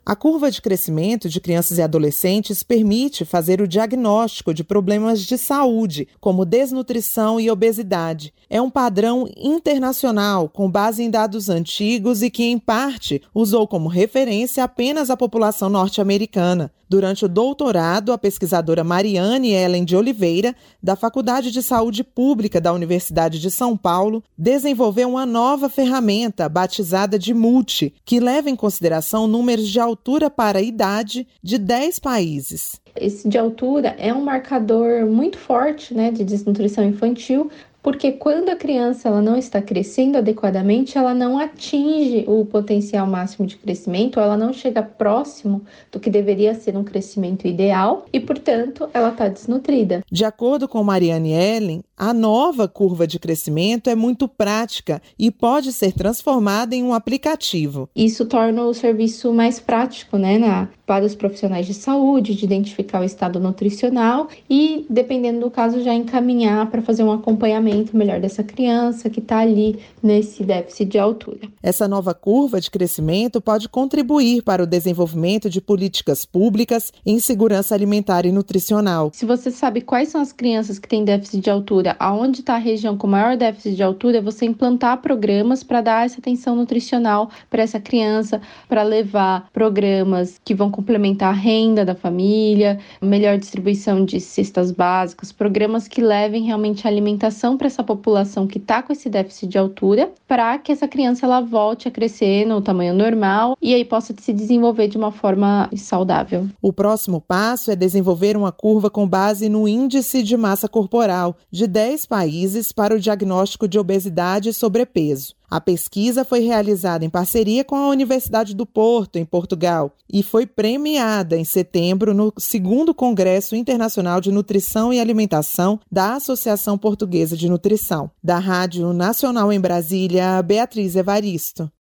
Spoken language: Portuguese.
A curva de crescimento de crianças e adolescentes permite fazer o diagnóstico de problemas de saúde, como desnutrição e obesidade. É um padrão internacional, com base em dados antigos e que, em parte, usou como referência apenas a população norte-americana. Durante o doutorado, a pesquisadora Mariane Ellen de Oliveira, da Faculdade de Saúde Pública da Universidade de São Paulo, desenvolveu uma nova ferramenta batizada de MULTI, que leva em consideração números de altura para a idade de 10 países. Esse de altura é um marcador muito forte, de desnutrição infantil, porque quando a criança ela não está crescendo adequadamente, ela não atinge o potencial máximo de crescimento, ela não chega próximo do que deveria ser um crescimento ideal e, portanto, ela está desnutrida. De acordo com Mariane Ellen, a nova curva de crescimento é muito prática e pode ser transformada em um aplicativo. Isso torna o serviço mais prático, para os profissionais de saúde, de identificar o estado nutricional e, dependendo do caso, já encaminhar para fazer um acompanhamento melhor dessa criança que está ali nesse déficit de altura. Essa nova curva de crescimento pode contribuir para o desenvolvimento de políticas públicas em segurança alimentar e nutricional. Se você sabe quais são as crianças que têm déficit de altura, aonde está a região com maior déficit de altura, você implantar programas para dar essa atenção nutricional para essa criança, para levar programas que vão complementar a renda da família, melhor distribuição de cestas básicas, programas que levem realmente a alimentação para essa população que está com esse déficit de altura, para que essa criança ela volte a crescer no tamanho normal e aí possa se desenvolver de uma forma saudável. O próximo passo é desenvolver uma curva com base no índice de massa corporal de 10 países para o diagnóstico de obesidade e sobrepeso. A pesquisa foi realizada em parceria com a Universidade do Porto, em Portugal, e foi premiada em setembro no 2º Congresso Internacional de Nutrição e Alimentação da Associação Portuguesa de Nutrição. Da Rádio Nacional em Brasília, Beatriz Evaristo.